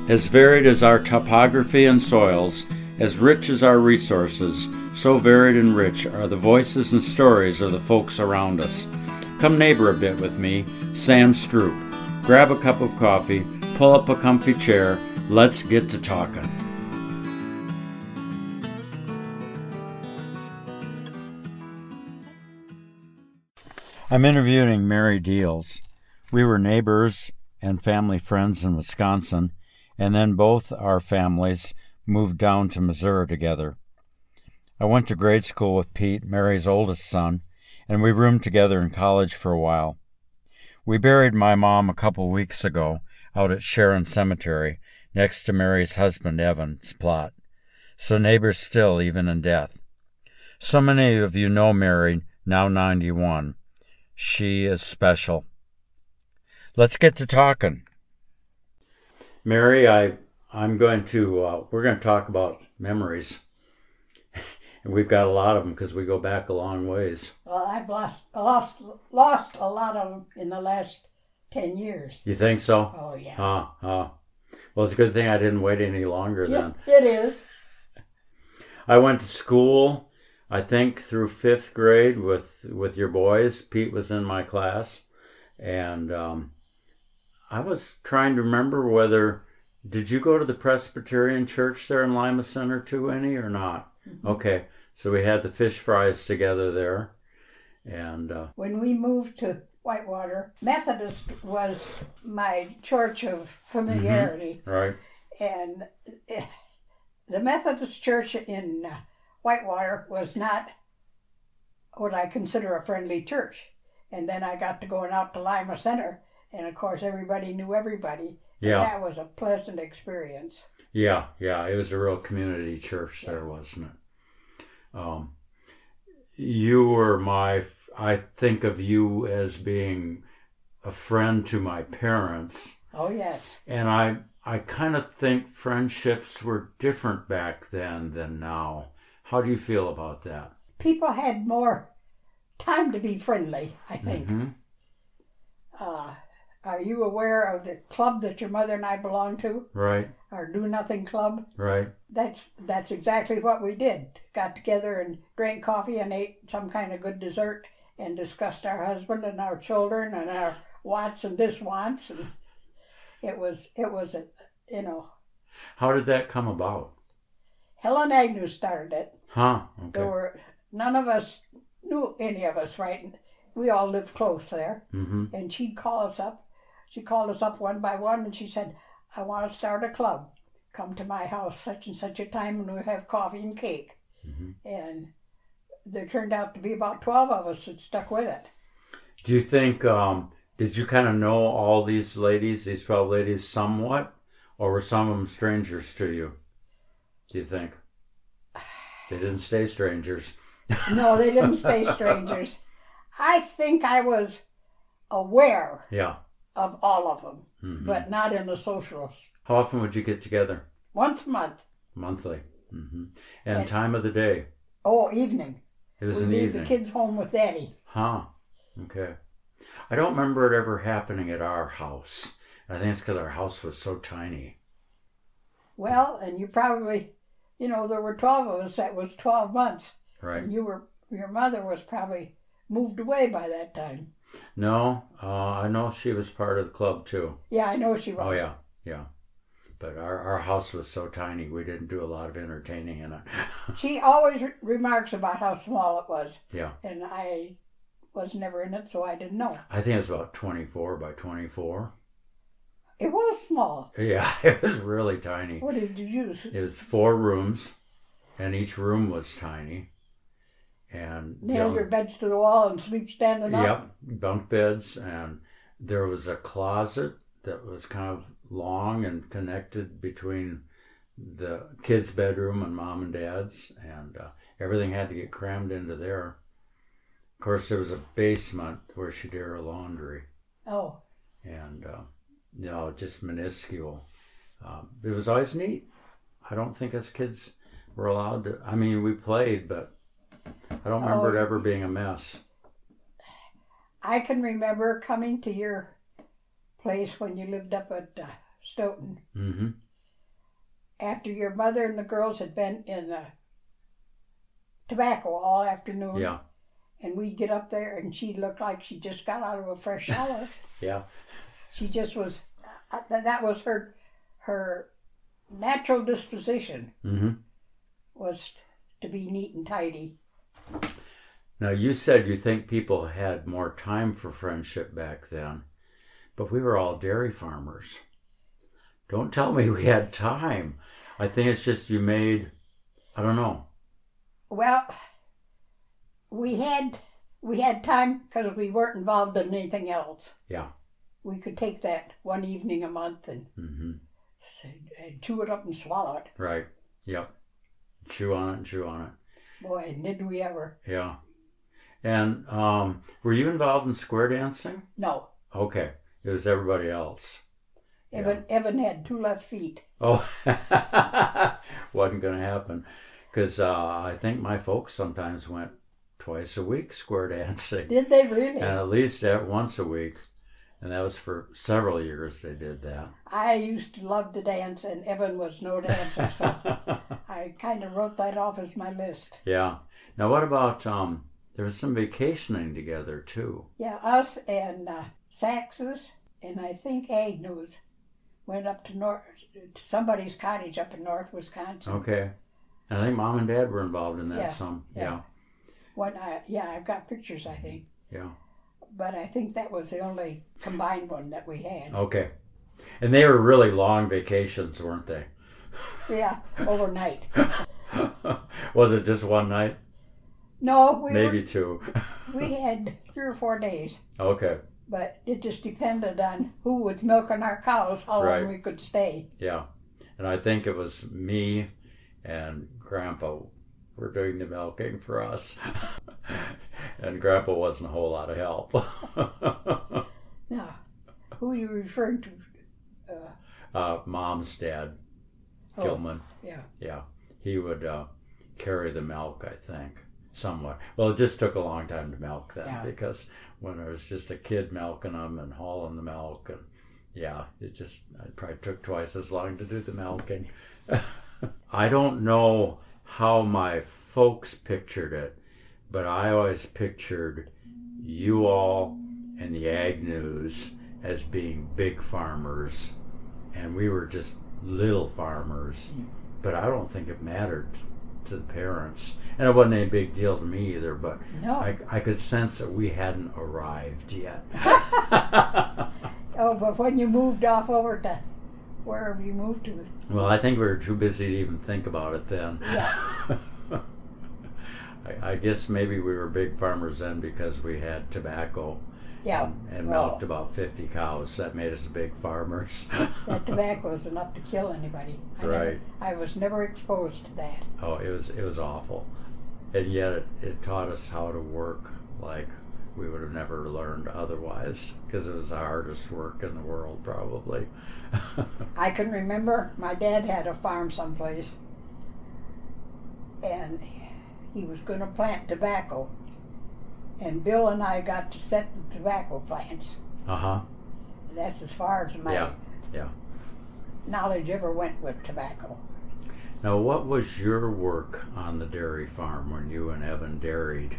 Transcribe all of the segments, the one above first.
As varied as our topography and soils, as rich as our resources, so varied and rich are the voices and stories of the folks around us. Come neighbor a bit with me, Sam Stroop. Grab a cup of coffee, pull up a comfy chair, let's get to talking. I'm interviewing Mary Deals. We were neighbors and family friends in Wisconsin, and then both our families moved down to Missouri together. I went to grade school with Pete, Mary's oldest son, and we roomed together in college for a while. We buried my mom a couple weeks ago out at Sharon Cemetery, next to Mary's husband Evan's plot. So neighbors still, even in death. So many of you know Mary, now 91. She is special. Let's get to talking. Mary, we're going to talk about memories. And we've got a lot of them because we go back a long ways. Well, I've lost a lot of them in the last 10 years. You think so? Oh, yeah. Well, it's a good thing I didn't wait any longer then. It is. I went to school, I think, through 5th grade with your boys. Pete was in my class. And I was trying to remember did you go to the Presbyterian church there in Lima Center too, any or not? Mm-hmm. Okay, so we had the fish fries together there. And when we moved to Whitewater, Methodist was my church of familiarity. Mm-hmm. Right. And the Methodist church in Whitewater was not what I consider a friendly church. And then I got to going out to Lima Center, and of course everybody knew everybody. Yeah. And that was a pleasant experience. Yeah, it was a real community church there, wasn't it? You were I think of you as being a friend to my parents. Oh, yes. And I kind of think friendships were different back then than now. How do you feel about that? People had more time to be friendly, I think. Mm-hmm. Are you aware of the club that your mother and I belonged to? Right. Our Do Nothing Club? Right. That's exactly what we did. Got together and drank coffee and ate some kind of good dessert and discussed our husband and our children and our wants and diswants. And it was How did that come about? Helen Agnew started it. Huh. Okay. None of us knew any of us, right? We all lived close there. Mm-hmm. And she'd call us up. She called us up one by one and she said, I want to start a club. Come to my house such and such a time and we'll have coffee and cake. Mm-hmm. And there turned out to be about 12 of us that stuck with it. Do you think, did you kind of know all these 12 ladies somewhat? Or were some of them strangers to you? Do you think? They didn't stay strangers. No, they didn't stay strangers. I think I was aware of all of them, mm-hmm. but not in the socials. How often would you get together? Once a month. Monthly. Mm-hmm. And time of the day? Oh, evening. It was in the evening. Leave the kids home with Daddy. Huh. Okay. I don't remember it ever happening at our house. I think it's because our house was so tiny. Well, and you probably, there were 12 of us. That was 12 months. Right. And your mother was probably moved away by that time. No, I know she was part of the club too. Yeah, I know she was. Oh, yeah. But our house was so tiny, we didn't do a lot of entertaining in it. She always remarks about how small it was. Yeah. And I was never in it, so I didn't know. I think it was about 24 by 24. It was small. Yeah, it was really tiny. What did you use? It was 4 rooms, and each room was tiny. And nailed your beds to the wall and sleep standing up? Yep, bunk beds, and there was a closet that was kind of long and connected between the kids' bedroom and Mom and Dad's, and everything had to get crammed into there. Of course, there was a basement where she did her laundry. Oh. And, just minuscule. It was always neat. I don't think us kids were allowed to, we played, but I don't remember it ever being a mess. I can remember coming to your place when you lived up at Stoughton. Mm-hmm. after your mother and the girls had been in the tobacco all afternoon, Yeah. and we'd get up there and she looked like she just got out of a fresh shower. Yeah. She just was, that was her natural disposition, was to be neat and tidy. Now, you said you think people had more time for friendship back then, but we were all dairy farmers. Don't tell me we had time. I think it's just you made, I don't know. Well, we had time because we weren't involved in anything else. Yeah. We could take that one evening a month and chew it up and swallow it. Right. Yep. Chew on it and chew on it. Boy, did we ever. Yeah. And were you involved in square dancing? No. Okay. It was everybody else. Evan had 2 left feet. Oh, wasn't going to happen. Because I think my folks sometimes went twice a week square dancing. Did they really? And at least once a week. And that was for several years they did that. I used to love to dance, and Evan was no dancer, so I kind of wrote that off as my list. Yeah. Now what about, there was some vacationing together too. Yeah, us and Saxes, and I think Agnew's went up to somebody's cottage up in North Wisconsin. Okay. I think Mom and Dad were involved in that some. Yeah. I've got pictures, I think. Yeah. But I think that was the only combined one that we had. Okay. And they were really long vacations, weren't they? Yeah, overnight. Was it just one night? No, maybe 2. We had 3 or 4 days. Okay. But it just depended on who was milking our cows, how long we could stay. Yeah. And I think it was me and Grandpa were doing the milking for us. And Grandpa wasn't a whole lot of help. Now, who are you referring to? Mom's dad, Gilman. Yeah. Yeah. He would carry the milk, I think, somewhat. Well, it just took a long time to milk then because when I was just a kid milking them and hauling the milk, and it probably took twice as long to do the milking. I don't know how my folks pictured it, but I always pictured you all and the Agnews as being big farmers, and we were just little farmers. But I don't think it mattered to the parents, and it wasn't any big deal to me either. But no. I could sense that we hadn't arrived yet. Oh, but when you moved off over to wherever you moved to? Well, I think we were too busy to even think about it then. Yeah. I guess maybe we were big farmers then because we had tobacco. Yeah. And milked about 50 cows. That made us big farmers. That tobacco was enough to kill anybody. I was never exposed to that. Oh, it was awful. And yet it taught us how to work like we would have never learned otherwise, because it was the hardest work in the world, probably. I can remember my dad had a farm someplace, and he was going to plant tobacco. And Bill and I got to set the tobacco plants. Uh-huh. That's as far as my knowledge ever went with tobacco. Now, what was your work on the dairy farm when you and Evan dairied?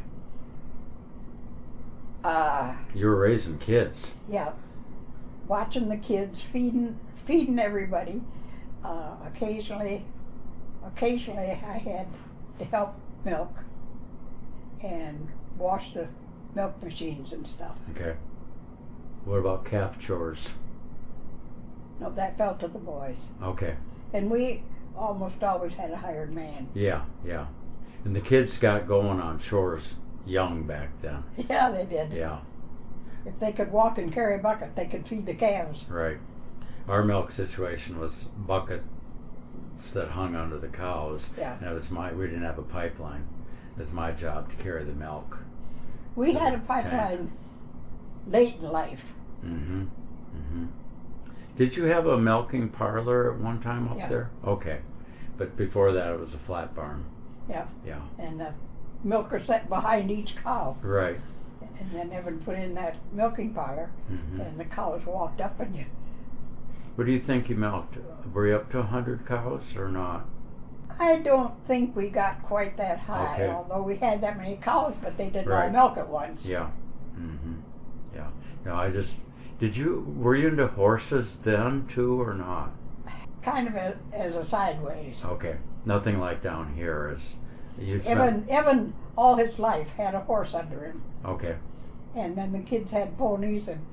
You were raising kids. Yeah. Watching the kids, feeding everybody. Occasionally I had to help milk and wash the milk machines and stuff. Okay. What about calf chores? No, that fell to the boys. Okay. And we almost always had a hired man. Yeah. And the kids got going on chores young back then. Yeah, they did. Yeah. If they could walk and carry a bucket, they could feed the calves. Right. Our milk situation was buckets that hung under the cows. Yeah. And it was we didn't have a pipeline. It was my job to carry the milk. We had a pipeline late in life. Mm-hmm. Did you have a milking parlor at one time up there? Okay. But before that, it was a flat barn. Yeah. Yeah. And the milker sat behind each cow. Right. And then Evan put in that milking parlor, and the cows walked up and you. What do you think you milked? Were you up to 100 cows or not? I don't think we got quite that high, Okay. although we had that many cows, but they didn't all Right. milk at once. Yeah. Yeah. No, were you into horses then too or not? Kind of as a sideways. Okay. Nothing like down here is. Evan, all his life, had a horse under him. Okay. And then the kids had ponies, and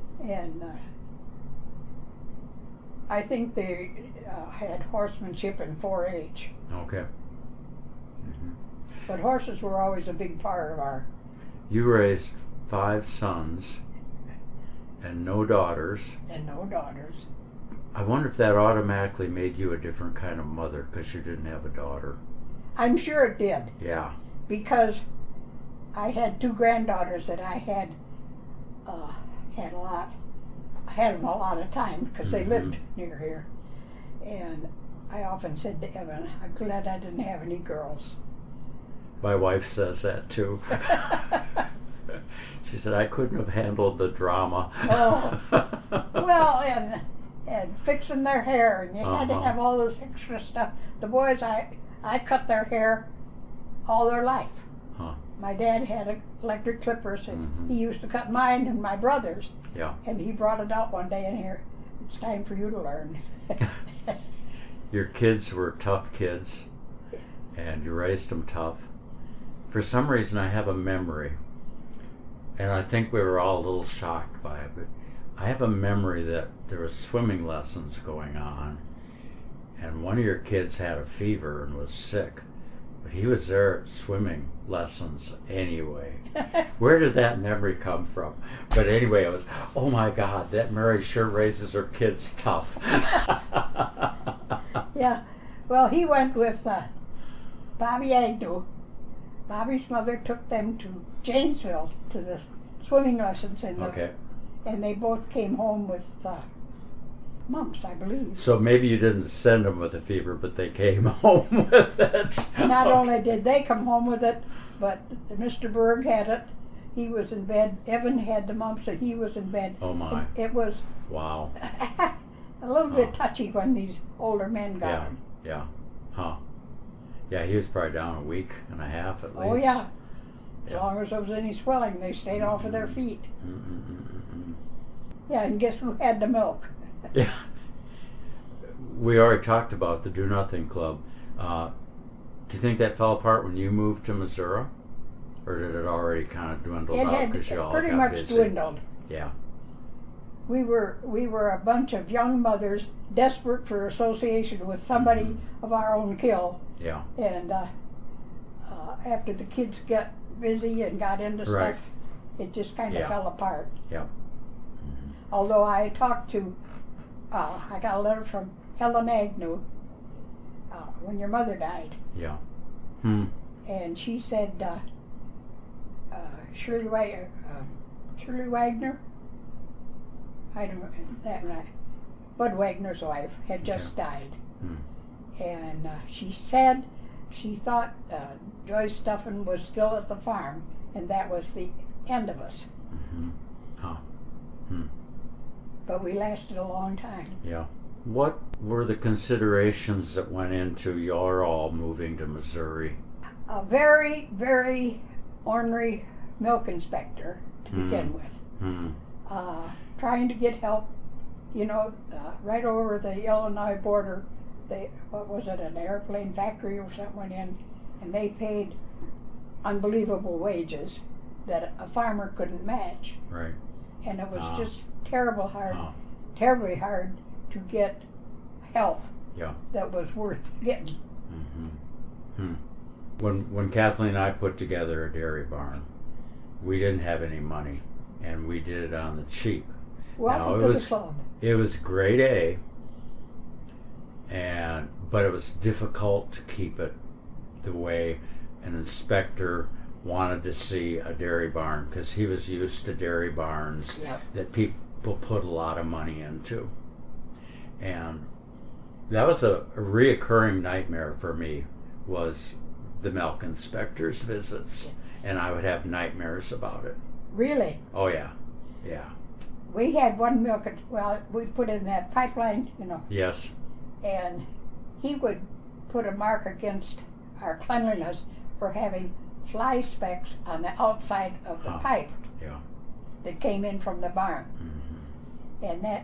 I think they had horsemanship in 4-H. Okay. But horses were always a big part of our... You raised 5 sons and no daughters. And no daughters. I wonder if that automatically made you a different kind of mother because you didn't have a daughter. I'm sure it did, Yeah. because I had 2 granddaughters that I had had them a lot of time because they lived near here. And I often said to Evan, I'm glad I didn't have any girls. My wife says that too. She said I couldn't have handled the drama. Oh, well, and fixing their hair, and you had to have all this extra stuff. The boys, I cut their hair all their life. Huh. My dad had electric clippers, and he used to cut mine and my brother's. Yeah. And he brought it out one day in here. It's time for you to learn. Your kids were tough kids, and you raised them tough. For some reason, I have a memory, and I think we were all a little shocked by it, but I have a memory that there was swimming lessons going on, and one of your kids had a fever and was sick, but he was there at swimming lessons anyway. Where did that memory come from? But anyway, it was, oh my God, that Mary sure raises her kids tough. Yeah. Well, he went with Bobby Agnew. Bobby's mother took them to Janesville to the swimming lessons, Okay. and they both came home with mumps, I believe. So maybe you didn't send them with a fever, but they came home with it. Not only did they come home with it, but Mr. Berg had it. He was in bed. Evan had the mumps, and he was in bed. Oh my. It was Wow. a little bit touchy when these older men got Yeah. him. Yeah. Huh. Yeah, he was probably down a week and a half at least. Oh, yeah. As Yeah. long as there was any swelling, they stayed off of their feet. Yeah, and guess who had the milk? Yeah. We already talked about the Do Nothing Club. Do you think that fell apart when you moved to Missouri? Or did it already kind of dwindle It out had because you all pretty got much busy? dwindled. Yeah. We were a bunch of young mothers desperate for association with somebody of our own kill. Yeah. And after the kids got busy and got into Right. stuff, it just kind of Yeah. fell apart. Yeah. Although I talked to, I got a letter from Helen Agnew when your mother died. Yeah. And she said, Shirley Wagner, I don't know, that right. Bud Wagner's wife had just died. And she said she thought Joyce Stuffen was still at the farm, and that was the end of us. Huh. But we lasted a long time. Yeah. What were the considerations that went into your all moving to Missouri? A very, very ornery milk inspector to begin with. Trying to get help, right over the Illinois border. An airplane factory or something went in, and they paid unbelievable wages that a farmer couldn't match. Right. And it was just terribly hard to get help Yeah. that was worth getting. When Kathleen and I put together a dairy barn, we didn't have any money, and we did it on the cheap. Welcome to the club. It was grade A, but it was difficult to keep it the way an inspector wanted to see a dairy barn, because he was used to dairy barns that people put a lot of money into. And that was a reoccurring nightmare for me, was the milk inspector's visits, and I would have nightmares about it. Really? Oh yeah, yeah. We had one milk, well, we put in that pipeline, Yes. and he would put a mark against our cleanliness for having fly specks on the outside of the pipe Yeah. that came in from the barn. Mm-hmm. And that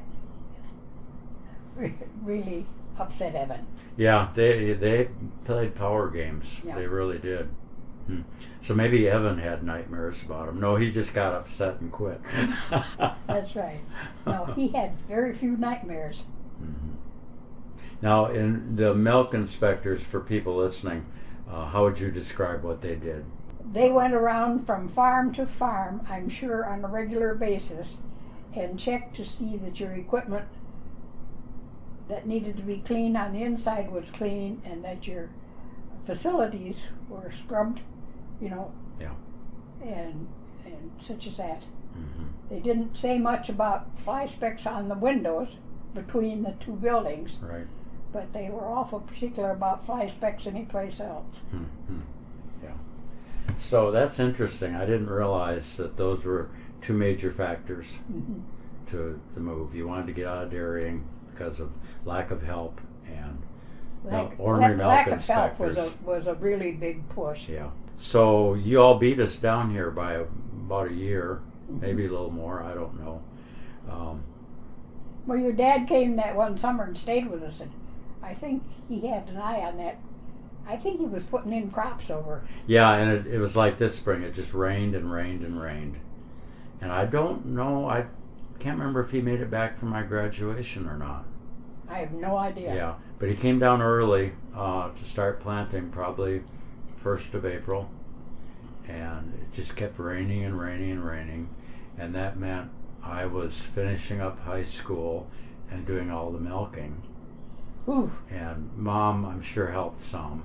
really upset Evan. Yeah, they played power games. Yeah. They really did. So maybe Evan had nightmares about him. No, he just got upset and quit. That's right. No, he had very few nightmares. Mm-hmm. Now, in the milk inspectors, for people listening, how would you describe what they did? They went around from farm to farm, I'm sure on a regular basis, and checked to see that your equipment that needed to be clean on the inside was clean, and that your facilities were scrubbed, Yeah. and such as that. Mm-hmm. They didn't say much about fly specks on the windows between the two buildings, Right. but they were awful particular about fly specks anyplace else. Mm-hmm. Yeah. So that's interesting. I didn't realize that those were two major factors Mm-hmm. to the move. You wanted to get out of dairying because of lack of help and ornery milk Lack of inspectors. help was a really big push. Yeah. So you all beat us down here by about a year, Mm-hmm. maybe a little more. I don't know. Well, your dad came that one summer and stayed with us, and I think he had an eye on that. I think he was putting in crops over. Yeah, and it was like this spring. It just rained and rained and rained. And I don't know. I can't remember if he made it back for my graduation or not. I have no idea. Yeah, but he came down early to start planting, probably 1st of April. And it just kept raining and raining and raining. And that meant I was finishing up high school and doing all the milking. Ooh. And Mom, I'm sure, helped some,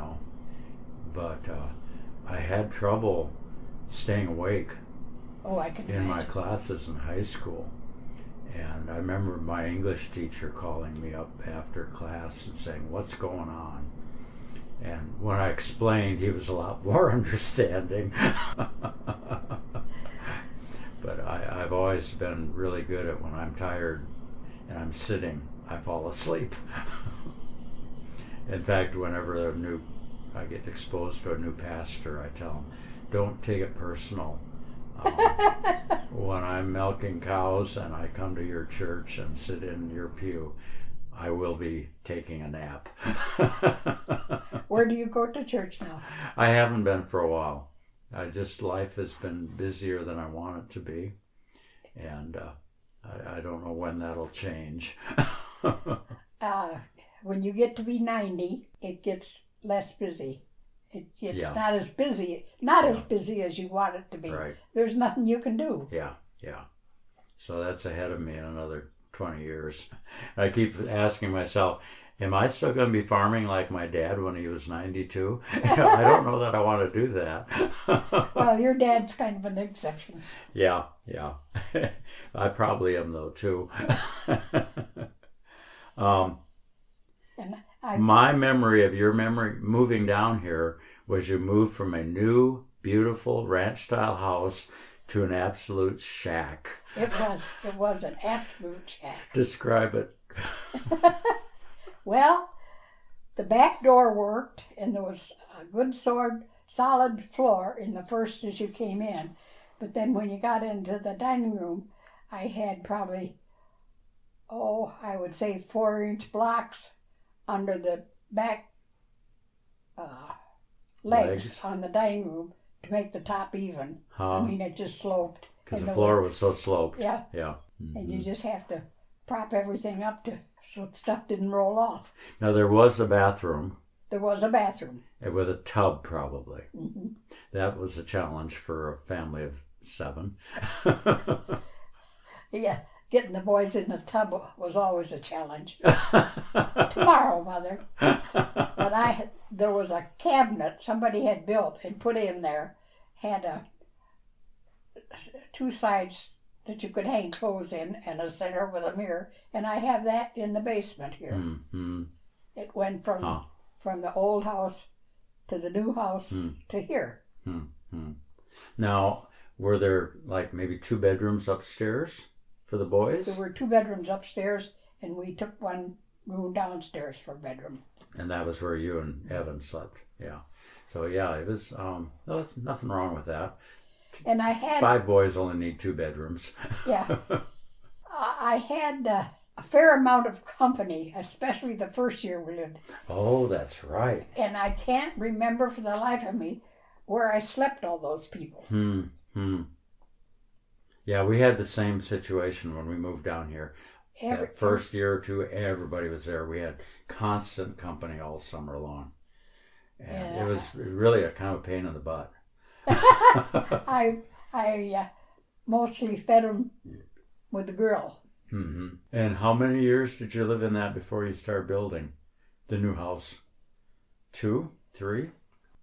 but I had trouble staying awake Oh, I can in imagine. my classes in high school. And I remember my English teacher calling me up after class and saying, "What's going on?" And when I explained, he was a lot more understanding. But I've always been really good at when I'm tired and I'm sitting, I fall asleep. In fact, whenever I get exposed to a new pastor, I tell him, don't take it personal. When I'm milking cows and I come to your church and sit in your pew, I will be taking a nap. Where do you go to church now? I haven't been for a while. Life has been busier than I want it to be. And I don't know when that'll change. When you get to be 90, it gets less busy. It's not as busy, as busy as you want it to be. Right. There's nothing you can do. Yeah. So that's ahead of me in another 20 years. I keep asking myself, am I still going to be farming like my dad when he was 92? I don't know that I want to do that. Well, your dad's kind of an exception. Yeah. I probably am, though, too. My memory of your moving down here was you moved from a new, beautiful ranch-style house to an absolute shack. It was an absolute shack. Describe it. Well, the back door worked, and there was a good solid floor in the first as you came in. But then when you got into the dining room, I had probably, I would say 4-inch blocks under the back legs on the dining room to make the top even. I mean, it just sloped. Because the floor was so sloped. Yeah. Mm-hmm. And you just have to prop everything up so stuff didn't roll off. Now, there was a bathroom. There was a bathroom. With a tub, probably. Mm-hmm. That was a challenge for a family of 7. Yeah, getting the boys in the tub was always a challenge. Tomorrow, Mother. But there was a cabinet somebody had built and put in there, had 2 sides that you could hang clothes in and a center with a mirror, and I have that in the basement here. Mm-hmm. It went from the old house to the new house to here. Mm-hmm. Now, were there like maybe 2 bedrooms upstairs for the boys? There were 2 bedrooms upstairs, and we took one room downstairs for a bedroom. And that was where you and Evan slept. Yeah. So yeah, it was. There's nothing wrong with that. And I had 5 boys only need 2 bedrooms. yeah, I had a fair amount of company, especially the first year we lived. Oh, that's right. And I can't remember for the life of me where I slept all those people. Yeah, we had the same situation when we moved down here. That first year or two, everybody was there. We had constant company all summer long. And it was really a kind of a pain in the butt. I mostly fed them with the grill. Mm-hmm. And how many years did you live in that before you started building the new house? 2, 3?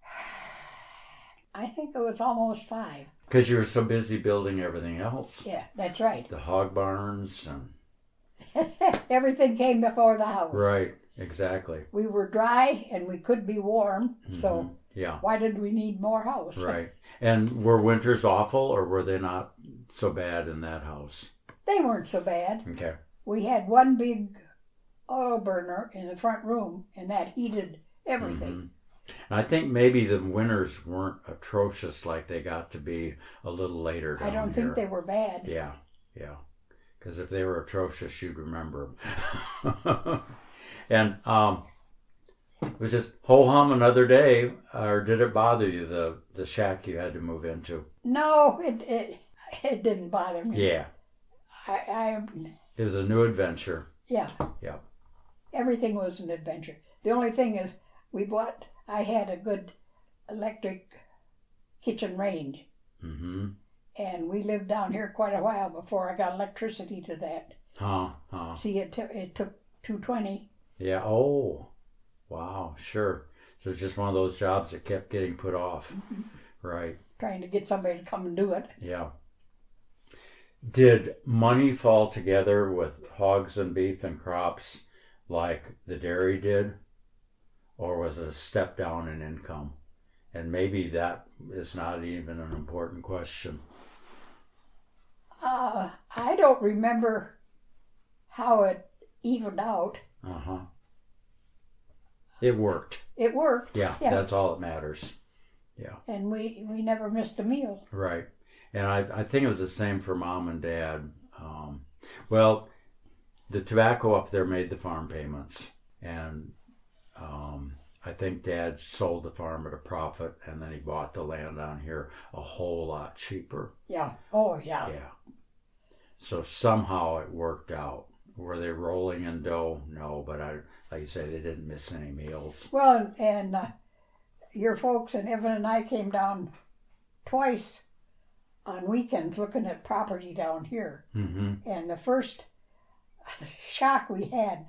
I think it was almost 5. Because you were so busy building everything else. Yeah, that's right. The hog barns and everything came before the house. right, exactly. We were dry and we could be warm, so yeah, why did we need more house? right. And were winters awful, or were they not so bad in that house? They weren't so bad. Okay. We had one big oil burner in the front room, and that heated everything. I think maybe the winters weren't atrocious like they got to be a little later down I don't think they were bad. Yeah, yeah. Because if they were atrocious, you'd remember them. And it was just ho-hum another day, or did it bother you, the shack you had to move into? No, it didn't bother me. Yeah. It was a new adventure. Yeah. Yeah. Everything was an adventure. The only thing is, I had a good electric kitchen range. Mm-hmm. And we lived down here quite a while before I got electricity to that. See, it took 220. Yeah. Oh, wow. Sure. So it's just one of those jobs that kept getting put off. Right. Trying to get somebody to come and do it. Yeah. Did money fall together with hogs and beef and crops like the dairy did? Or was it a step down in income? And maybe that is not even an important question. I don't remember how it evened out. Uh-huh. It worked. It worked. Yeah, that's all that matters. Yeah. And we never missed a meal. Right. And I think it was the same for Mom and Dad. Well, the tobacco up there made the farm payments. And I think Dad sold the farm at a profit, and then he bought the land down here a whole lot cheaper. Yeah. Oh, yeah. Yeah. So somehow it worked out. Were they rolling in dough? No, but like you say, they didn't miss any meals. Well, and your folks and Evan and I came down twice on weekends looking at property down here. Mm-hmm. And the first shock we had,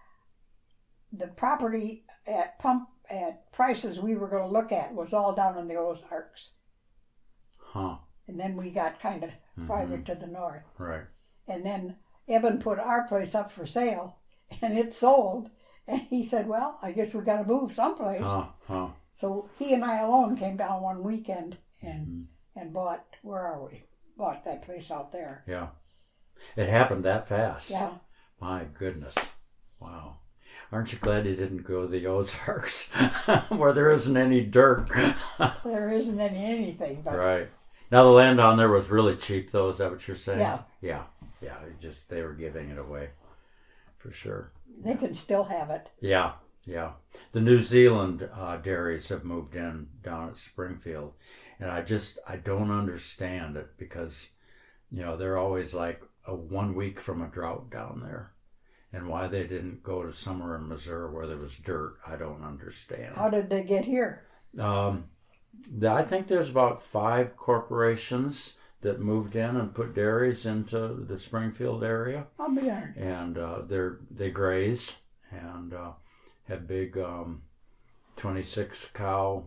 the property at prices we were going to look at was all down in the Ozarks. Huh. And then we got kind of farther to the north. Right. And then Evan put our place up for sale, and it sold. And he said, well, I guess we got to move someplace. So he and I alone came down one weekend and bought, bought that place out there. Yeah. It happened that fast. Yeah. My goodness. Wow. Aren't you glad you didn't go to the Ozarks where there isn't any dirt? There isn't anything. But right. Now the land down there was really cheap though, is that what you're saying? Yeah. Yeah. Yeah. They were giving it away. For sure. They can still have it. Yeah. Yeah. The New Zealand dairies have moved in down at Springfield. And I don't understand it because, they're always like 1 week from a drought down there. And why they didn't go to somewhere in Missouri where there was dirt, I don't understand. How did they get here? I think there's about 5 corporations that moved in and put dairies into the Springfield area. I'll be darned. And they graze and have big 26 cow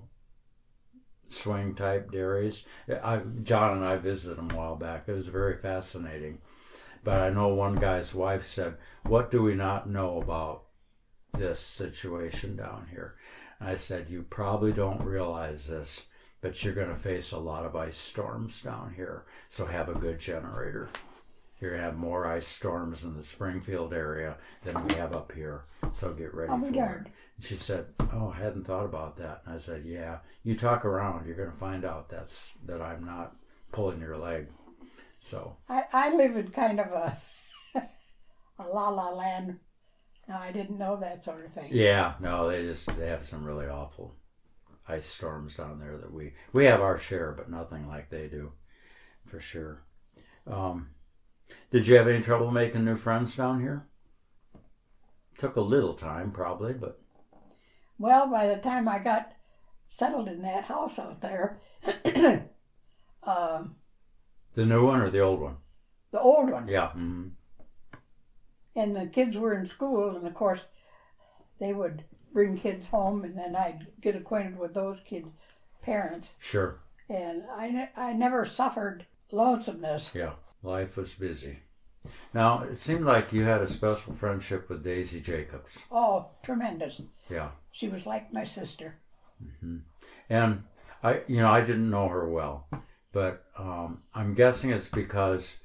swing type dairies. John and I visited them a while back. It was very fascinating. But I know one guy's wife said, what do we not know about this situation down here? And I said, you probably don't realize this, but you're going to face a lot of ice storms down here. So have a good generator. You're going to have more ice storms in the Springfield area than we have up here. So get ready I'll for be it. darned. And she said, oh, I hadn't thought about that. And I said, yeah, you talk around, you're going to find out that I'm not pulling your leg. So I live in kind of a la-la land. Now, I didn't know that sort of thing. yeah, no, they have some really awful ice storms down there that we have our share, but nothing like they do, for sure. Did you have any trouble making new friends down here? Took a little time, probably, but... Well, by the time I got settled in that house out there, The new one or the old one? the old one, Yeah. Mm-hmm. and the kids were in school, and of course, they would bring kids home, and then I'd get acquainted with those kids' parents. Sure. And I never suffered lonesomeness. Yeah. Life was busy. Now, it seemed like you had a special friendship with Daisy Jacobs. Oh, tremendous. Yeah. She was like my sister. Mm-hmm. And I didn't know her well, but I'm guessing it's because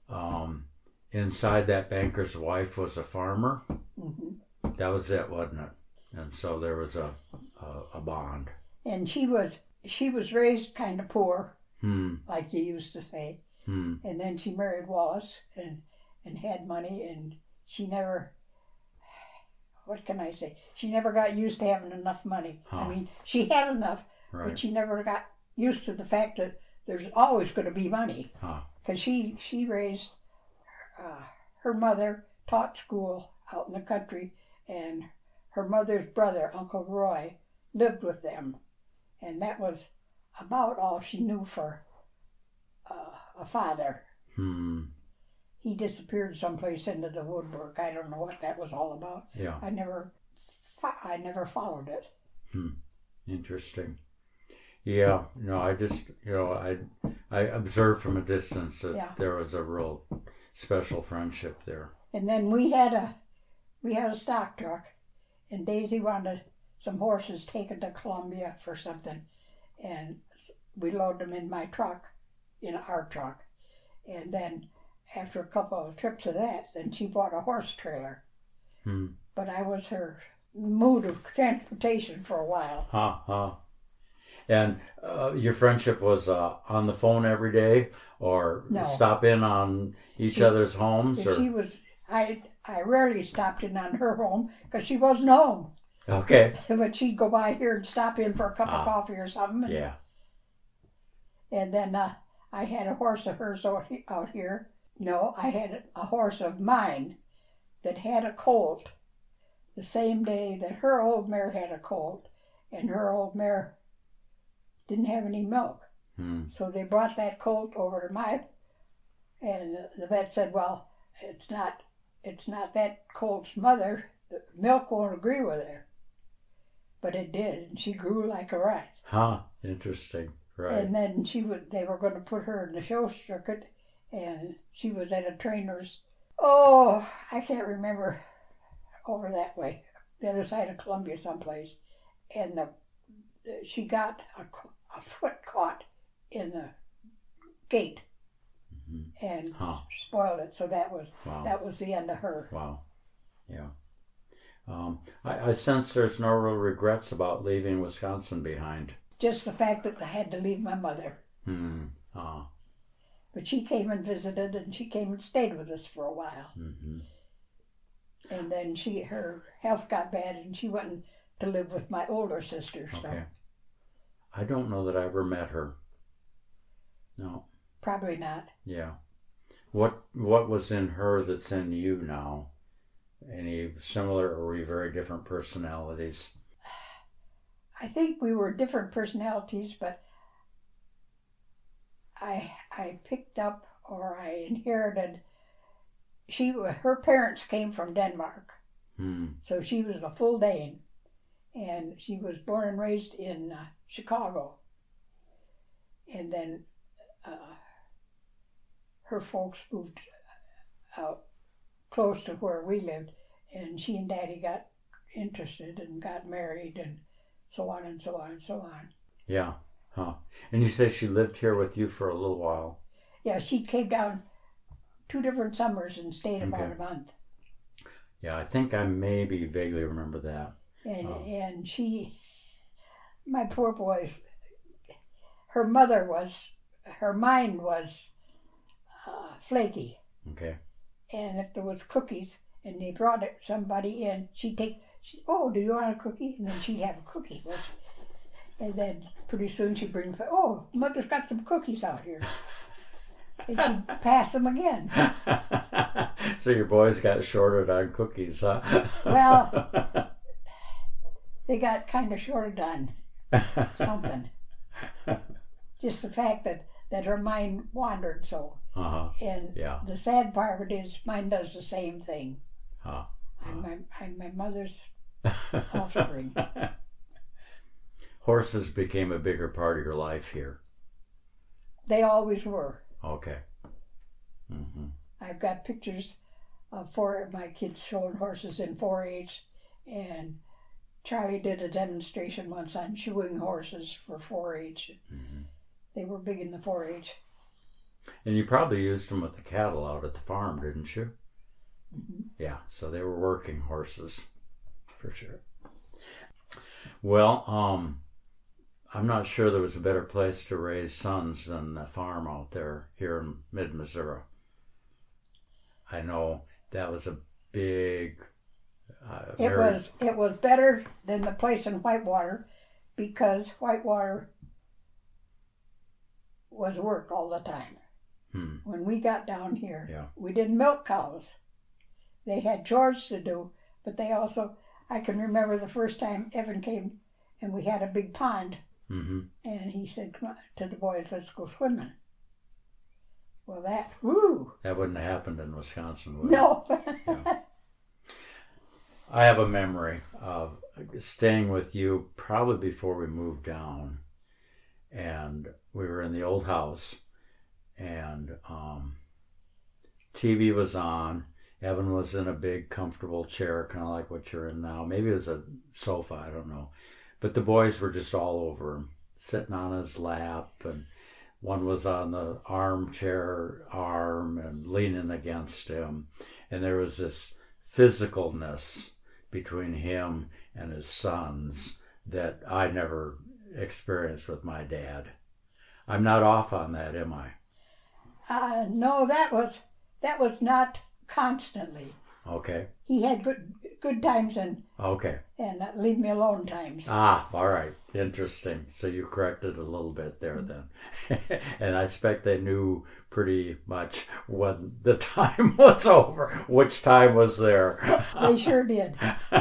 inside that banker's wife was a farmer. Hmm. That was it, wasn't it? And so there was a bond. And she was raised kind of poor, Hmm. like you used to say. Hmm. And then she married Wallace and had money, and she never, what can I say? She never got used to having enough money. Huh. I mean, she had enough, Right. but she never got used to the fact that there's always going to be money. Huh. Because she raised, her mother taught school out in the country, and her mother's brother, Uncle Roy, lived with them. And that was about all she knew for a father. Hmm. He disappeared someplace into the woodwork. I don't know what that was all about. Yeah. I never followed it. Interesting. Yeah. I just, I observed from a distance that Yeah. there was a real special friendship there. And then we had a stock truck, and Daisy wanted some horses taken to Columbia for something, and we loaded them in my truck, in our truck, and then after a couple of trips of that, then she bought a horse trailer. Hmm. But I was her mode of transportation for a while. Huh. And your friendship was on the phone every day, or No. stop in on each other's homes, If or she was, I rarely stopped in on her home because she wasn't home. okay. But she'd go by here and stop in for a cup of coffee or something. Yeah. And then I had a horse of hers out here. No, I had a horse of mine that had a colt the same day that her old mare had a colt, and her old mare didn't have any milk. Hmm. So they brought that colt over to and the vet said, well, it's not that colt's mother. The milk won't agree with her. But it did, and she grew like a rat. Huh. Interesting. Right. And then they were going to put her in the show circuit, and she was at a trainer's. Oh, I can't remember, over that way, the other side of Columbia someplace. And she got a foot caught in the gate and spoiled it. So that was the end of her. Wow. Yeah. I sense there's no real regrets about leaving Wisconsin behind. Just the fact that I had to leave my mother. Ah. But she came and visited, and she came and stayed with us for a while. Mm-hmm. And then her health got bad, and she went to live with my older sister. So Okay. I don't know that I ever met her. No. probably not. Yeah. What was in her that's in you now? Any similar, or were you very different personalities? I think we were different personalities, but I picked up, or I inherited. Her parents came from Denmark, so she was a full Dane, and she was born and raised in Chicago. And then her folks moved out close to where we lived, and she and Daddy got interested and got married, and so on and so on and so on. Yeah. Huh. And you say she lived here with you for a little while. Yeah, she came down 2 different summers and stayed about Okay. a month. Yeah, I think I maybe vaguely remember that. And she, my poor boys, her mind was flaky. Okay. And if there was cookies and they brought somebody in, oh, do you want a cookie? And then she'd have a cookie. And then pretty soon she'd bring, oh, Mother's got some cookies out here. And she'd pass them again. So your boys got shorted on cookies, huh? Well, they got kind of shorted on something. Just the fact that her mind wandered so. Uh-huh. And Yeah. the sad part of it is mine does the same thing. Huh. I'm my mother's offspring. Horses became a bigger part of your life here. They always were. Okay. Mm-hmm. I've got pictures of 4 of my kids showing horses in 4-H, and Charlie did a demonstration once on shoeing horses for 4-H. Mm-hmm. They were big in the 4-H. And you probably used them with the cattle out at the farm, didn't you? Mm-hmm. Yeah, so they were working horses, for sure. Well, I'm not sure there was a better place to raise sons than the farm out there here in mid-Missouri. I know that was a big... It was better than the place in Whitewater, because Whitewater was work all the time. When we got down here, we didn't milk cows. They had chores to do, but they also, I can remember the first time Evan came and we had a big pond. Mm-hmm. And he said, come on, to the boys, let's go swimming. Well, that wouldn't have happened in Wisconsin, would it? No. Yeah. I have a memory of staying with you probably before we moved down. And we were in the old house. And TV was on. Evan was in a big, comfortable chair, kind of like what you're in now. Maybe it was a sofa, I don't know. But the boys were just all over him, sitting on his lap, and one was on the armchair arm and leaning against him. And there was this physicalness between him and his sons that I never experienced with my dad. I'm not off on that, am I? No, that was not constantly. Okay. He had good times and Okay. leave me alone times. Ah, all right. Interesting. So you corrected a little bit there then. And I expect they knew pretty much when the time was over, which time was there. They sure did.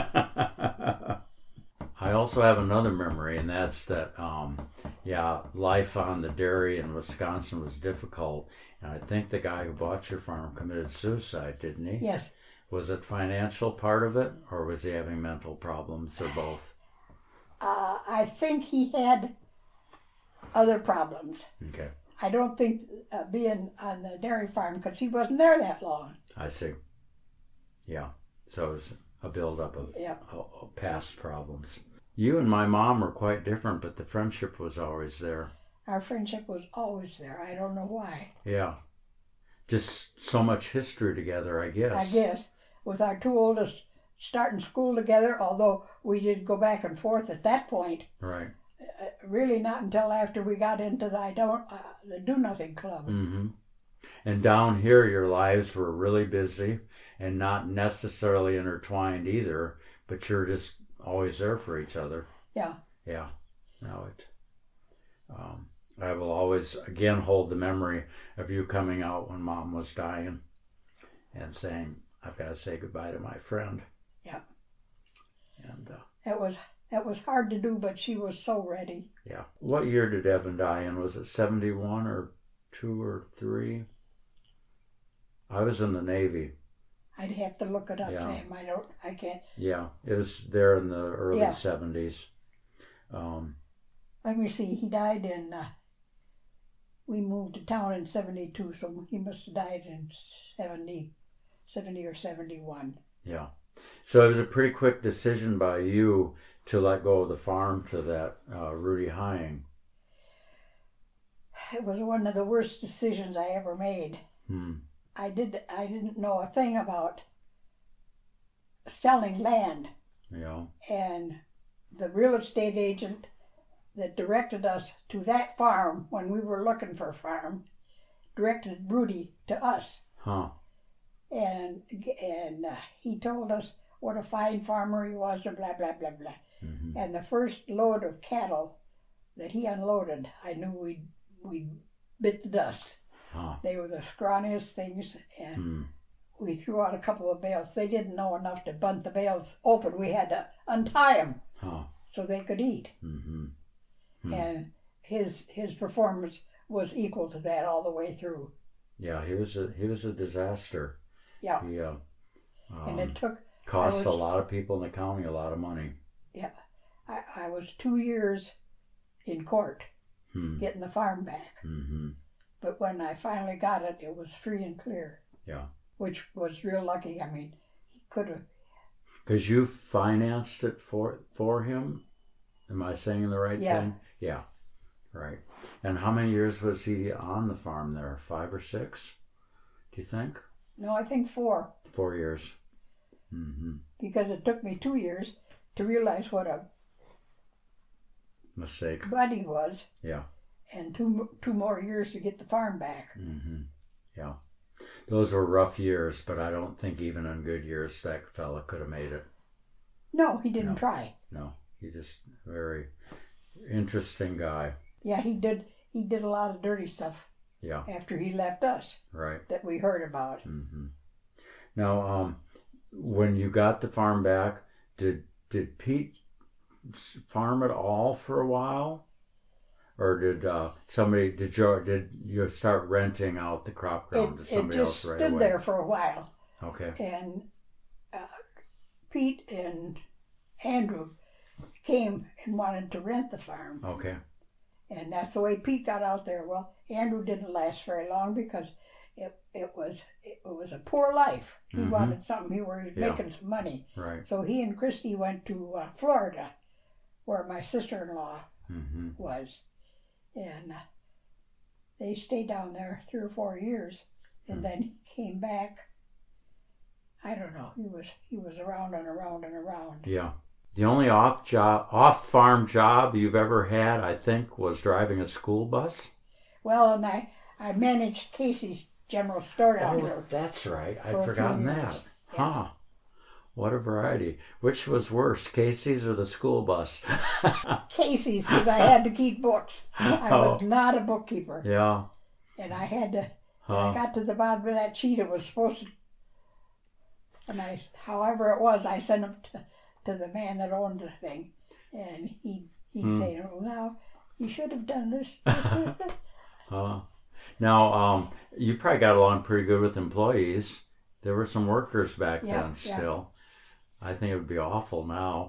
I also have another memory, and that's that, life on the dairy in Wisconsin was difficult. And I think the guy who bought your farm committed suicide, didn't he? Yes. Was it financial part of it, or was he having mental problems, or both? I think he had other problems. Okay. I don't think being on the dairy farm, because he wasn't there that long. I see. Yeah. So it was a buildup of past problems. You and my mom were quite different, but the friendship was always there. Our friendship was always there. I don't know why. Yeah. Just so much history together, I guess. I guess. With our 2 oldest starting school together, although we did go back and forth at that point. Right. Really not until after we got into the Do Nothing Club. Mm-hmm. And down here, your lives were really busy and not necessarily intertwined either, but you're just always there for each other. Yeah. Yeah. I will always, again, hold the memory of you coming out when Mom was dying and saying, I've got to say goodbye to my friend. Yeah. And it was hard to do, but she was so ready. Yeah. What year did Evan die in? Was it 71 or 2 or 3? I was in the Navy. I'd have to look it up, Yeah. Sam. I can't. Yeah, it was there in the early 70s. Let me see. He died in. We moved to town in 72, so he must have died in 70 or 71. Yeah. So it was a pretty quick decision by you to let go of the farm to that Rudy Hying. It was one of the worst decisions I ever made. I didn't know a thing about selling land. Yeah. And the real estate agent that directed us to that farm when we were looking for a farm directed Rudy to us. Huh. And he told us what a fine farmer he was and blah, blah, blah, blah. Mm-hmm. And the first load of cattle that he unloaded, I knew we'd bit the dust. Huh. They were the scrawniest things, and we threw out a couple of bales. They didn't know enough to bunt the bales open. We had to untie them so they could eat. Mm-hmm. And his performance was equal to that all the way through. Yeah, he was a disaster. Yeah. He And it cost a lot of people in the county a lot of money. Yeah. I was 2 years in court getting the farm back. Mm-hmm. But when I finally got it, it was free and clear. Yeah. Which was real lucky. I mean, he could have. Because you financed it for him? Am I saying the right thing? Yeah. Right. And how many years was he on the farm there? 5 or 6? Do you think? No, I think 4. 4 years. Mm-hmm. Because it took me 2 years to realize what a mistake bud he was. Yeah. And two more years to get the farm back. Mm-hmm. Yeah. Those were rough years, but I don't think even on good years that fella could have made it. No, he didn't try. No, he just very interesting guy. Yeah, he did a lot of dirty stuff. Yeah. After he left us. Right. That we heard about. Mm-hmm. Now, when you got the farm back, did Pete farm it all for a while? Or did you start renting out the crop ground to somebody else right away? It just stood there for a while. Okay. And Pete and Andrew came and wanted to rent the farm. Okay. And that's the way Pete got out there. Well, Andrew didn't last very long because it was a poor life. He wanted something where he was making some money. Right. So he and Christy went to Florida, where my sister-in-law was. And they stayed down there 3 or 4 years, and then he came back. I don't know. He was around and around and around. Yeah. The only off-farm job you've ever had, I think, was driving a school bus. Well, and I managed Casey's general store down there. Oh, that's right. I'd forgotten that. Yeah. Huh. What a variety. Which was worse, Casey's or the school bus? Casey's, because I had to keep books. I was not a bookkeeper. Yeah. And I had to, I got to the bottom of that sheet, it was supposed to, and however it was, I sent them to the man that owned the thing. And he'd say, oh, now, you should have done this. Now, you probably got along pretty good with employees. There were some workers back then still. I think it would be awful now.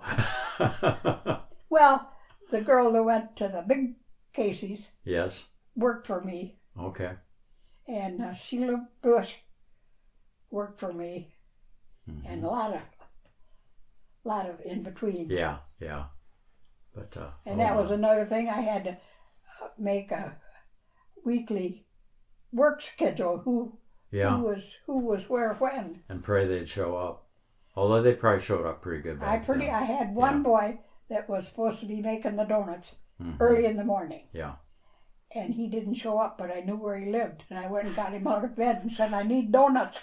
Well, the girl that went to the big Casey's worked for me. Okay. And Sheila Bush worked for me. And a lot of in-betweens. Yeah, yeah. But and that was another thing. I had to make a weekly work schedule. Who was where when. And pray they'd show up. Although they probably showed up pretty good back then. I had one boy that was supposed to be making the donuts early in the morning. Yeah. And he didn't show up, but I knew where he lived. And I went and got him out of bed and said, I need donuts.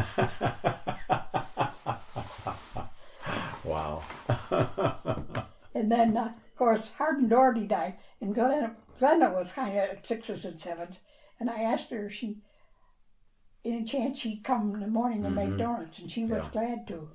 Wow. And then, of course, Hardin Doherty died. And Glenda was kind of at 6s and 7s. And I asked her if she, any chance she'd come in the morning and make donuts. And she was glad to.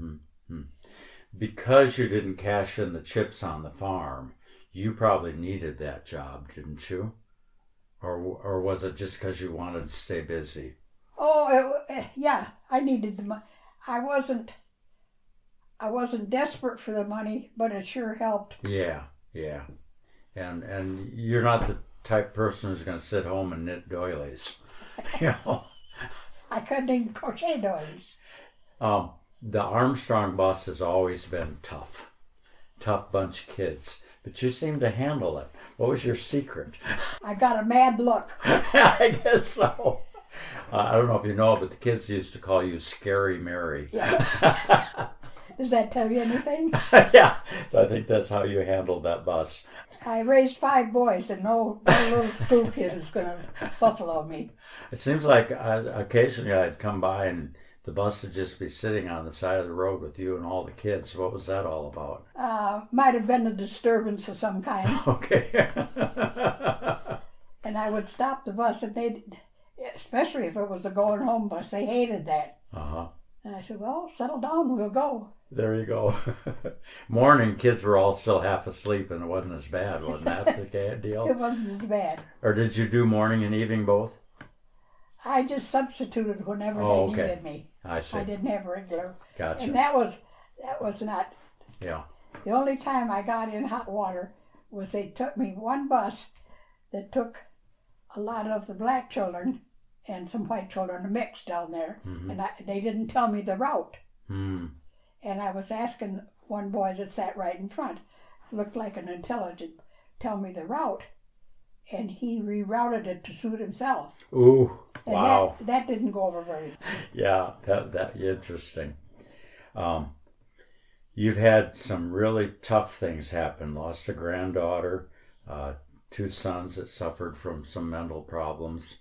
Because you didn't cash in the chips on the farm, you probably needed that job, didn't you? Or was it just because you wanted to stay busy? Oh, yeah, I needed the money. I wasn't desperate for the money, but it sure helped. Yeah, yeah. And you're not the type of person who's going to sit home and knit doilies. You know? I couldn't even crochet doilies. The Armstrong bus has always been tough. Tough bunch of kids. But you seem to handle it. What was your secret? I got a mad look. I guess so. I don't know if you know, but the kids used to call you Scary Mary. Yeah. Does that tell you anything? Yeah. So I think that's how you handled that bus. I raised 5 boys, and no little school kid is going to buffalo me. It seems like occasionally I'd come by and the bus would just be sitting on the side of the road with you and all the kids. What was that all about? Might have been a disturbance of some kind. Okay. And I would stop the bus, and especially if it was a going home bus, they hated that. Uh-huh. And I said, well, settle down, we'll go. There you go. Morning, kids were all still half asleep, and it wasn't as bad, wasn't that the deal? It wasn't as bad. Or did you do morning and evening both? I just substituted whenever they needed me. I see. I didn't have regular. Gotcha. And that was not. Yeah. The only time I got in hot water was they took me one bus that took a lot of the black children and some white children mixed down there, and they didn't tell me the route. Mm. And I was asking one boy that sat right in front, looked like an intelligent, tell me the route, and he rerouted it to suit himself. Ooh, and wow. That didn't go over very well. Yeah, that interesting. You've had some really tough things happen. Lost a granddaughter, 2 sons that suffered from some mental problems.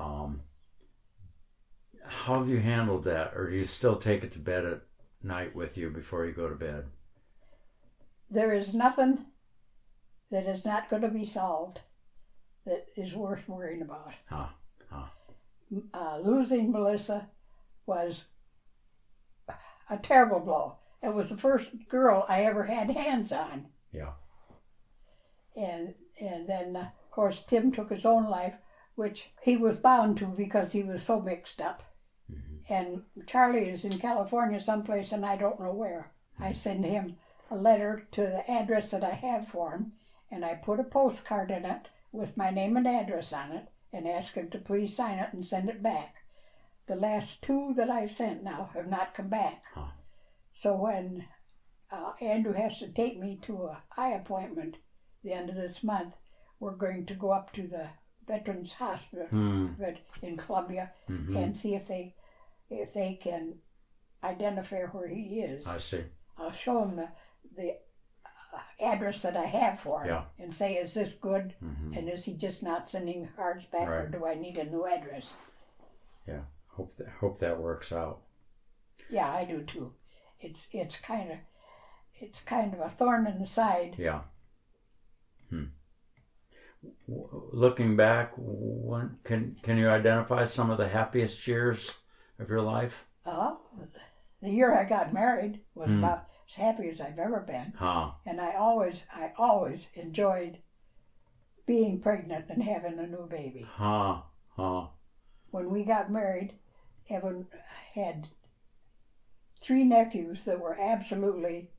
How have you handled that, or do you still take it to bed at night with you before you go to bed? There is nothing that is not going to be solved that is worth worrying about. Losing Melissa was a terrible blow. It was the first girl I ever had hands on. Yeah. And then, of course, Tim took his own life, which he was bound to because he was so mixed up. And Charlie is in California someplace, and I don't know where. I send him a letter to the address that I have for him, and I put a postcard in it with my name and address on it, and ask him to please sign it and send it back. The last 2 that I've sent now have not come back. So when Andrew has to take me to an eye appointment the end of this month, we're going to go up to the Veterans Hospital in Columbia and see if they can identify where he is. I see. I'll show him the address that I have for him and say, is this good? And is he just not sending cards back, or do I need a new address? Yeah, hope that works out. Yeah, I do too. It's kind of a thorn in the side. Yeah. Looking back, can you identify some of the happiest years of your life? The year I got married was about as happy as I've ever been. And I always enjoyed being pregnant and having a new baby. When we got married, Evan had 3 nephews that were absolutely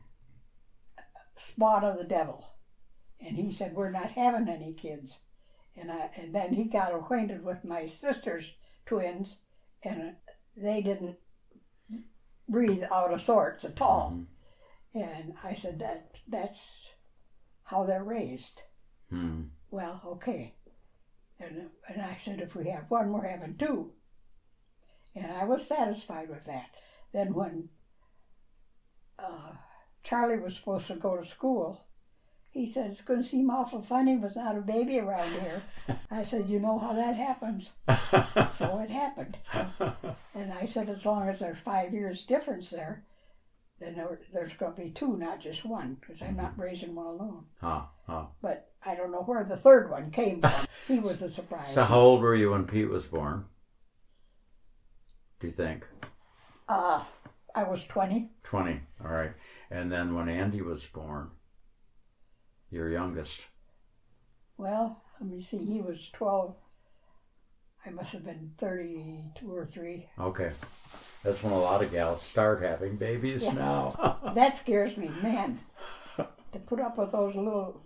spawn of the devil. And he said, we're not having any kids. And then he got acquainted with my sister's twins, and they didn't breathe out of sorts at all. And I said, that's how they're raised. Well, okay. And I said, if we have 1, we're having 2. And I was satisfied with that. Then when Charlie was supposed to go to school, he said, it's going to seem awful funny without a baby around here. I said, you know how that happens. So it happened. And I said, as long as there's 5 years difference there, then there's going to be 2, not just 1, because I'm not raising one alone. But I don't know where the 3rd one came from. He was a surprise. So how old were you when Pete was born, do you think? I was 20. 20, all right. And then when Andy was born, your youngest? Well, let me see. He was 12. I must have been 32 or 3. Okay. That's when a lot of gals start having babies now. That scares me, man. To put up with those little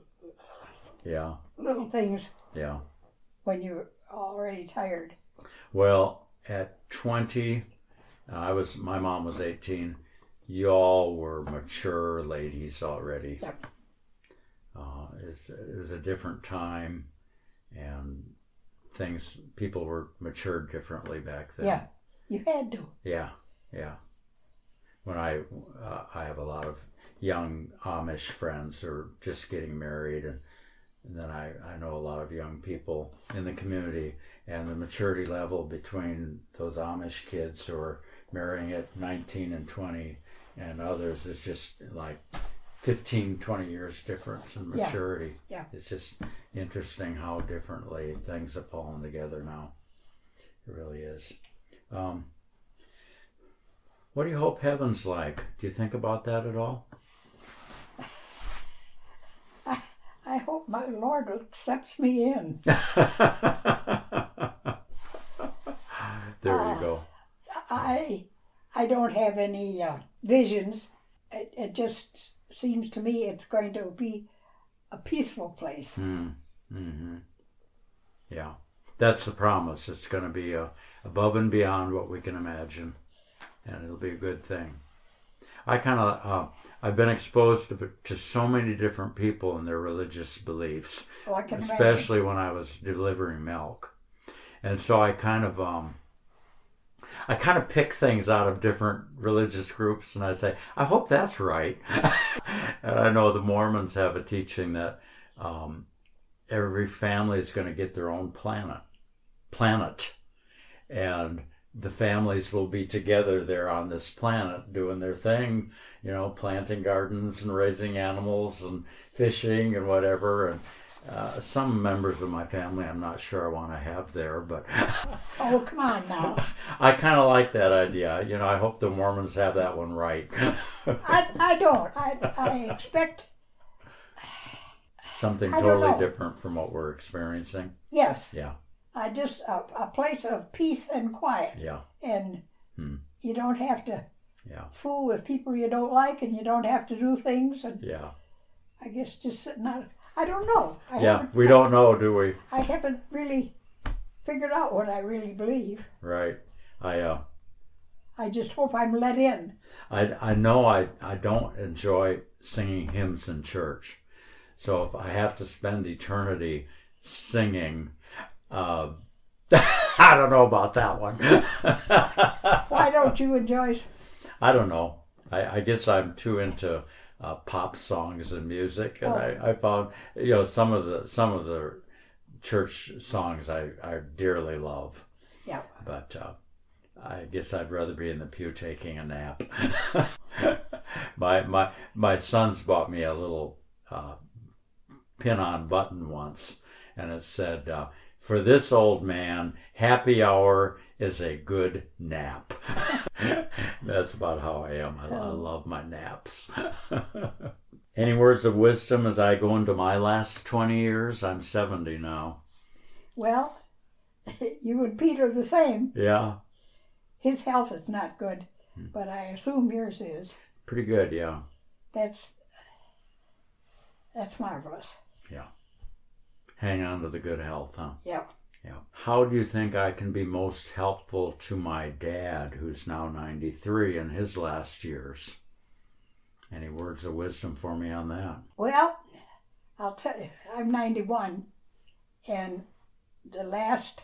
things when you're already tired. Well, at 20, my mom was 18. Y'all were mature ladies already. Yep. It was a different time, and people were matured differently back then. Yeah, you had to. Yeah, yeah. When I have a lot of young Amish friends who are just getting married, and then I know a lot of young people in the community, and the maturity level between those Amish kids who are marrying at 19 and 20 and others is just like 15, 20 years difference in maturity. Yeah. It's just interesting how differently things have fallen together now. It really is. What do you hope heaven's like? Do you think about that at all? I hope my Lord accepts me in. There you go. I don't have any visions. It just seems to me it's going to be a peaceful place. Mm-hmm. Yeah, that's the promise. It's going to be above and beyond what we can imagine, and it'll be a good thing. I've been exposed to so many different people and their religious beliefs, I can especially when I was delivering milk, and so I kind of pick things out of different religious groups, and I say, I hope that's right. And I know the Mormons have a teaching that every family is going to get their own planet, and the families will be together there on this planet doing their thing, planting gardens and raising animals and fishing and whatever. And some members of my family I'm not sure I want to have there, but Oh, come on now. I kind of like that idea. I hope the Mormons have that one right. I don't. I expect something I don't totally know. different from what we're experiencing. Yes. Yeah. I just a place of peace and quiet. Yeah. And you don't have to Yeah. fool with people you don't like, and you don't have to do things. And Yeah. I guess just sitting out. I don't know. We don't know, do we? I haven't really figured out what I really believe. Right. I just hope I'm let in. I know I don't enjoy singing hymns in church. So if I have to spend eternity singing, I don't know about that one. Why don't you enjoy? I don't know. I guess I'm too into pop songs and music, and I found some of the church songs I dearly love. Yeah. But I guess I'd rather be in the pew taking a nap. My sons bought me a little pin-on button once, and it said, "For this old man, happy hour is a good nap." That's about how I am. I love my naps. Any words of wisdom as I go into my last 20 years? I'm 70 now. Well, you and Peter the same. Yeah. His health is not good, but I assume yours is. Pretty good, yeah. That's marvelous. Yeah. Hang on to the good health, huh? Yeah. Yeah. How do you think I can be most helpful to my dad, who's now 93, in his last years? Any words of wisdom for me on that? Well, I'll tell you, I'm 91, and the last,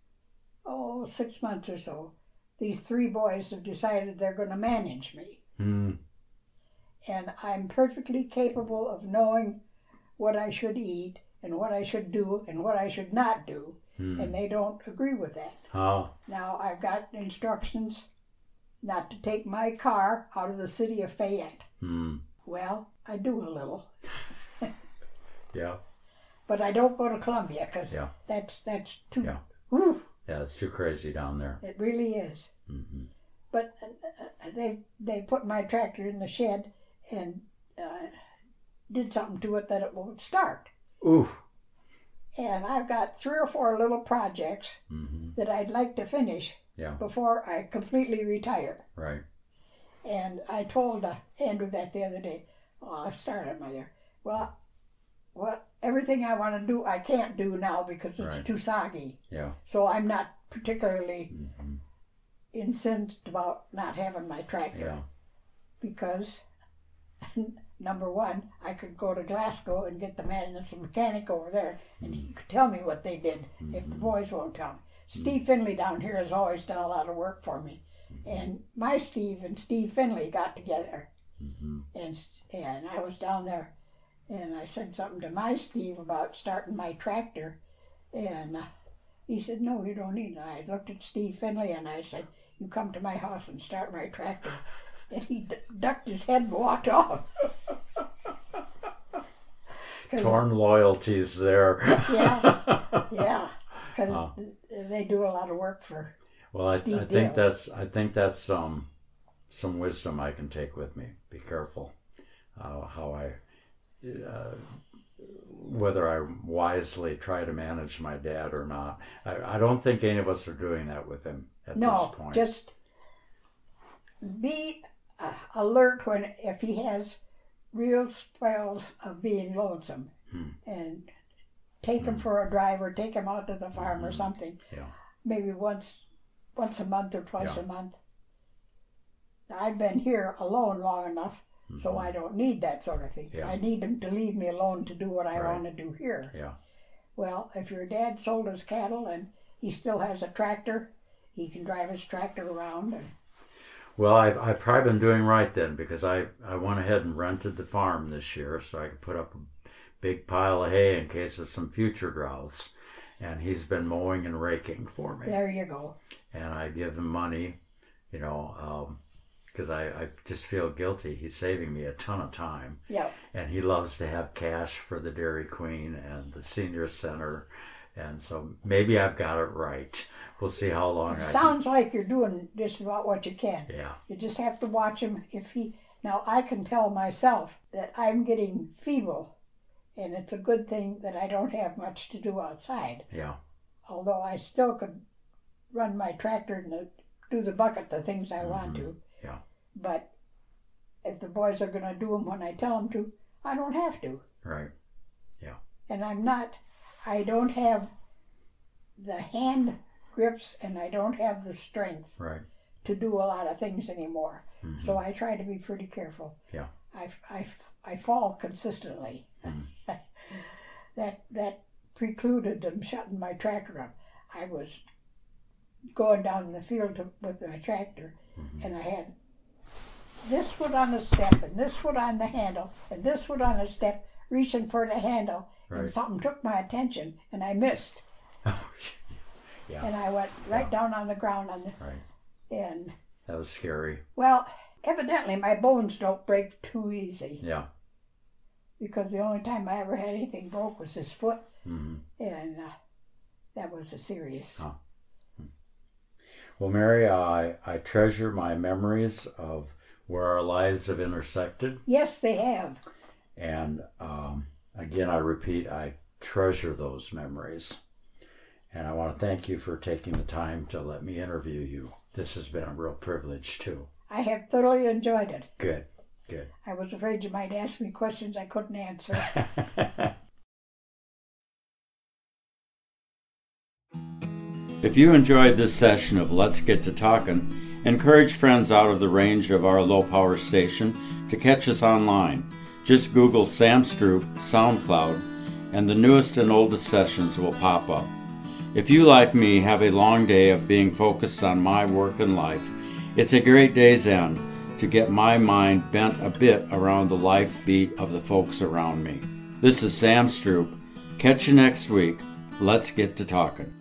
6 months or so, these 3 boys have decided they're going to manage me. And I'm perfectly capable of knowing what I should eat and what I should do and what I should not do. And they don't agree with that. Oh. Now, I've got instructions not to take my car out of the city of Fayette. Well, I do a little. Yeah. But I don't go to Columbia because that's too... Yeah. Whew, Yeah, it's too crazy down there. it really is. But they put my tractor in the shed and did something to it that it won't start. Ooh. And I've got 3 or 4 little projects that I'd like to finish before I completely retire. Right. And I told Andrew that the other day. I started my year. Well, everything I want to do, I can't do now because it's too soggy. Yeah. So I'm not particularly incensed about not having my tractor. Yeah. Because number one, I could go to Glasgow and get the man that's a mechanic over there, and he could tell me what they did if the boys won't tell me. Steve Finley down here has always done a lot of work for me. And my Steve and Steve Finley got together. And I was down there, and I said something to my Steve about starting my tractor. And he said, no, you don't need it. I looked at Steve Finley, and I said, you come to my house and start my tractor. And he ducked his head and walked off. Torn loyalties there. Yeah, because they do a lot of work for. Well, I think that's some wisdom I can take with me. Be careful how I whether I wisely try to manage my dad or not. I don't think any of us are doing that with him at this point. No, just be alert if he has real spells of being lonesome, and take him for a drive or take him out to the farm or something. Yeah. Maybe once a month or twice a month. I've been here alone long enough, so I don't need that sort of thing. I need him to leave me alone to do what I want to do here. Yeah. Well, if your dad sold his cattle and he still has a tractor, he can drive his tractor around. Well, I've probably been doing right then, because I went ahead and rented the farm this year so I could put up a big pile of hay in case of some future droughts. And he's been mowing and raking for me. There you go. And I give him money, because I just feel guilty. He's saving me a ton of time. Yeah. And he loves to have cash for the Dairy Queen and the senior center. And so maybe I've got it right. We'll see how long Sounds like you're doing just about what you can. Yeah. You just have to watch him. Now, I can tell myself that I'm getting feeble, and it's a good thing that I don't have much to do outside. Yeah. Although I still could run my tractor and do the bucket, the things I want to. Yeah. But if the boys are going to do them when I tell them to, I don't have to. Right. Yeah. And I don't have the hand grips, and I don't have the strength to do a lot of things anymore. So I try to be pretty careful. Yeah. I fall consistently. That precluded them shutting my tractor up. I was going down the field with my tractor, and I had this foot on the step, and this foot on the handle, and this foot on the step, reaching for the handle, and something took my attention, and I missed. Yeah. And I went down on the ground and that was scary. Well, evidently my bones don't break too easy. Yeah. Because the only time I ever had anything broke was his foot, and that was a serious. Well, Mary, I treasure my memories of where our lives have intersected. Yes, they have. And again, I repeat, I treasure those memories. And I want to thank you for taking the time to let me interview you. This has been a real privilege, too. I have thoroughly enjoyed it. Good. I was afraid you might ask me questions I couldn't answer. If you enjoyed this session of Let's Get to Talkin', encourage friends out of the range of our low-power station to catch us online. Just Google Sam Stroop, SoundCloud, and the newest and oldest sessions will pop up. If you, like me, have a long day of being focused on my work and life, it's a great day's end to get my mind bent a bit around the life beat of the folks around me. This is Sam Stroop. Catch you next week. Let's get to talking.